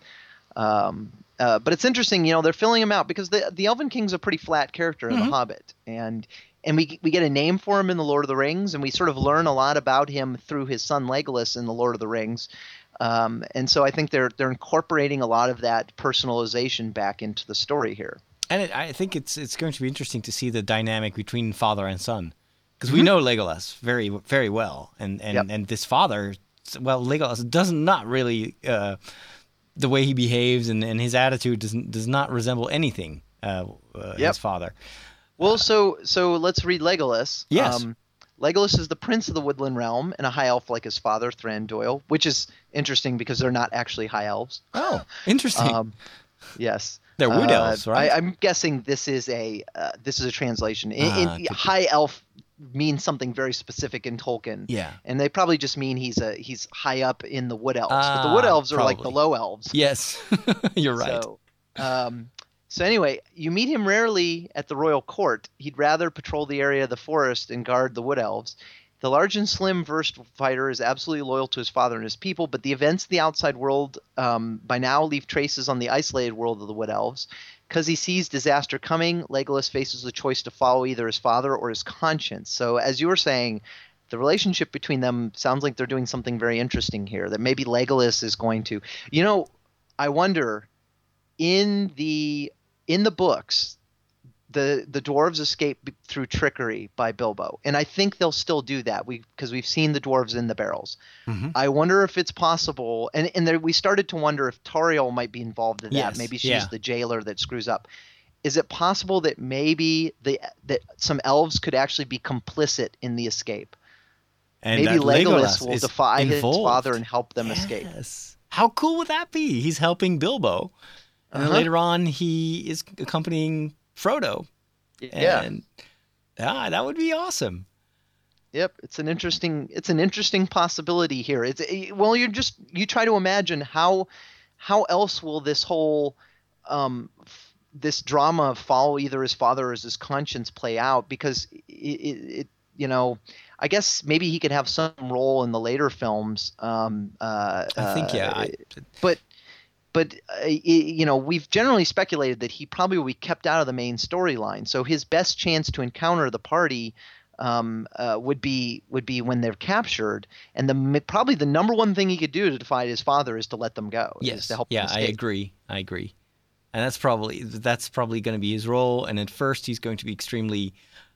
But it's interesting, they're filling him out because the Elven King's a pretty flat character in The Hobbit, and we get a name for him in The Lord of the Rings, and we sort of learn a lot about him through his son Legolas in The Lord of the Rings. And so I think they're incorporating a lot of that personalization back into the story here. And I think it's going to be interesting to see the dynamic between father and son, because we know Legolas very, very well, and this father, well, Legolas does not really the way he behaves and his attitude does not resemble anything his father. Well, so let's read Legolas. Yes. Legolas is the prince of the Woodland Realm and a high elf like his father, Thranduil, which is interesting because they're not actually high elves. Oh, interesting. Yes. They're wood elves, right? I'm guessing this is a translation. High elf means something very specific in Tolkien. Yeah. And they probably just mean he's high up in the wood elves. But the wood elves are like the low elves. Yes. You're right. So anyway, you meet him rarely at the royal court. He'd rather patrol the area of the forest and guard the wood elves. The large and slim versed fighter is absolutely loyal to his father and his people, but the events of the outside world by now leave traces on the isolated world of the wood elves. Because he sees disaster coming, Legolas faces the choice to follow either his father or his conscience. So as you were saying, the relationship between them sounds like they're doing something very interesting here, that maybe Legolas is going to I wonder, in the books, the dwarves escape through trickery by Bilbo, and I think they'll still do that because we've seen the dwarves in the barrels. Mm-hmm. I wonder if it's possible, and we started to wonder if Tauriel might be involved in that. Yes, maybe she's the jailer that screws up. Is it possible that maybe that some elves could actually be complicit in the escape? And maybe Legolas will defy his father and help them escape. How cool would that be? He's helping Bilbo, and then later on he is accompanying Frodo. Yeah. And that would be awesome. Yep, it's an interesting possibility here. You try to imagine how else will this whole this drama of follow either his father or his conscience play out, because I guess maybe he could have some role in the later films. I think But we've generally speculated that he probably will be kept out of the main storyline. So his best chance to encounter the party would be when they're captured. And probably the number one thing he could do to defy his father is to let them go. Yes. To help them escape. I agree. And that's probably going to be his role. And at first he's going to be extremely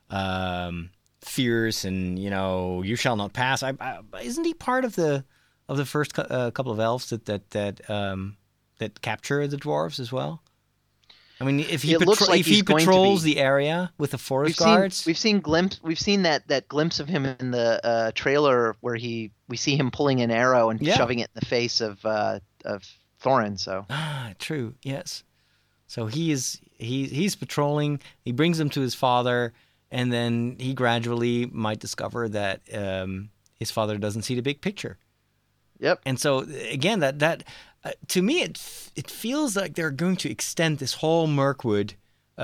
fierce and you shall not pass. Isn't he part of the first couple of elves that capture the dwarves as well? I mean, if he patrols the area with the forest guards, we've seen that glimpse of him in the trailer where we see him pulling an arrow and shoving it in the face of Thorin. So true, yes. So he's patrolling. He brings them to his father, and then he gradually might discover that his father doesn't see the big picture. Yep. And so again, that to me, it feels like they're going to extend this whole Mirkwood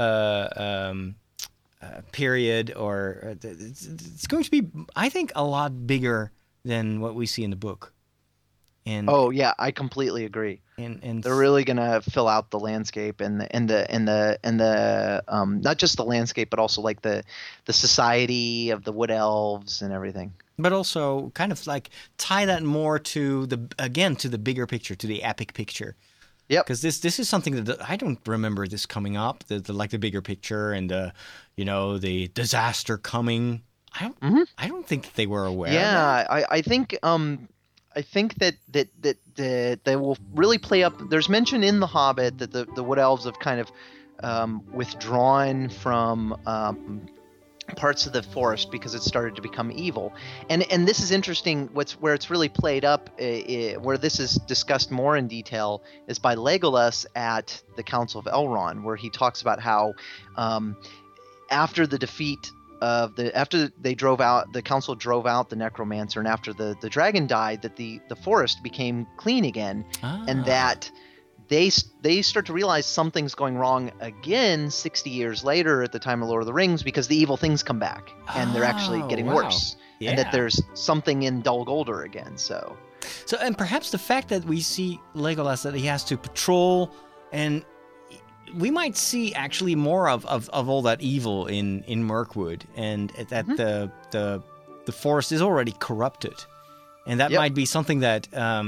period, or it's going to be, I think, a lot bigger than what we see in the book. And oh yeah, I completely agree. And they're really gonna fill out the landscape and the not just the landscape, but also like the society of the Wood Elves and everything. But also kind of like tie that more to the bigger picture, to the epic picture. Yep. Because this is something that I don't remember this coming up. The bigger picture and the disaster coming. I don't think that they were aware. Yeah, of that. I think that they will really play up. There's mention in The Hobbit that the Wood Elves have kind of withdrawn from parts of the forest because it started to become evil. And this is interesting. Where it's really played up, where this is discussed more in detail, is by Legolas at the Council of Elrond, where he talks about how after the defeat after the council drove out the necromancer, and after the dragon died, that the forest became clean again, and that they start to realize something's going wrong again 60 years later at the time of Lord of the Rings, because the evil things come back and they're actually getting worse, and that there's something in Dol Guldur again. So and perhaps the fact that we see Legolas, that he has to patrol, and we might see actually more of all that evil in Mirkwood, and that the forest is already corrupted, and that might be something that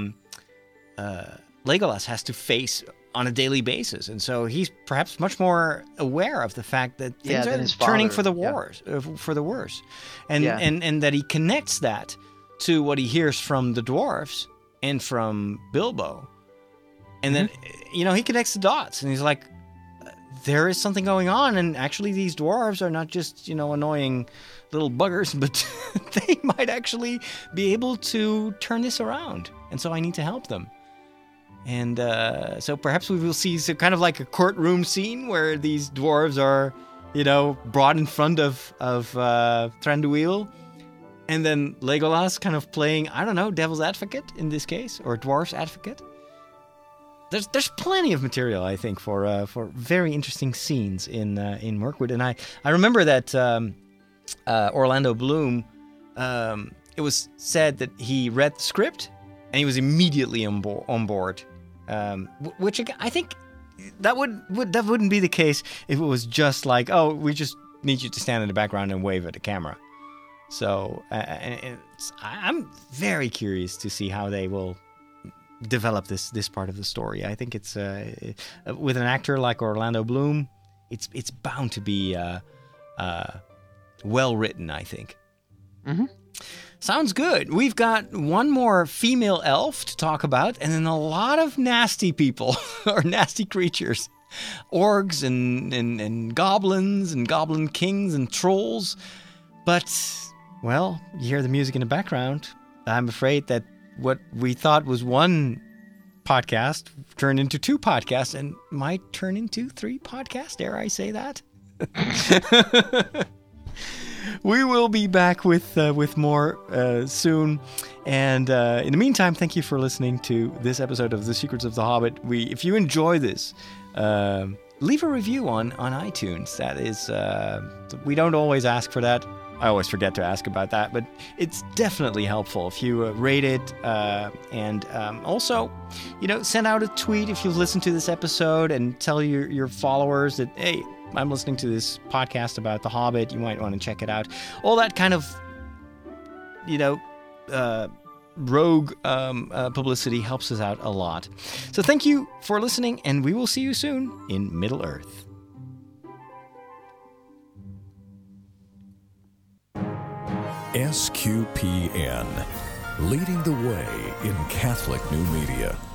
Legolas has to face on a daily basis, and so he's perhaps much more aware of the fact that things are turning for the worse, and that he connects that to what he hears from the dwarves and from Bilbo, and then he connects the dots, and he's like, there is something going on, and actually these dwarves are not just, annoying little buggers, but they might actually be able to turn this around, and so I need to help them. And so perhaps we will see kind of like a courtroom scene where these dwarves are, brought in front of Thranduil, and then Legolas kind of playing, I don't know, devil's advocate in this case, or dwarf's advocate. There's plenty of material, I think, for very interesting scenes in Mirkwood, and I remember that Orlando Bloom, it was said that he read the script and he was immediately on board, which I think that wouldn't be the case if it was just like, oh, we just need you to stand in the background and wave at the camera. So I'm very curious to see how they will develop this part of the story. I think it's with an actor like Orlando Bloom, it's bound to be well written, I think. Mm-hmm. Sounds good. We've got one more female elf to talk about, and then a lot of nasty people or nasty creatures, orcs and goblins and goblin kings and trolls. But well, you hear the music in the background. I'm afraid that what we thought was one podcast turned into two podcasts, and might turn into three podcasts. Dare I say that? We will be back with more soon. And in the meantime, thank you for listening to this episode of The Secrets of the Hobbit. If you enjoy this, leave a review on iTunes. That is, we don't always ask for that. I always forget to ask about that, but it's definitely helpful if you rate it, and also, send out a tweet if you've listened to this episode, and tell your followers that, hey, I'm listening to this podcast about The Hobbit. You might want to check it out. All that kind of, rogue publicity helps us out a lot. So thank you for listening, and we will see you soon in Middle-earth. SQPN, leading the way in Catholic new media.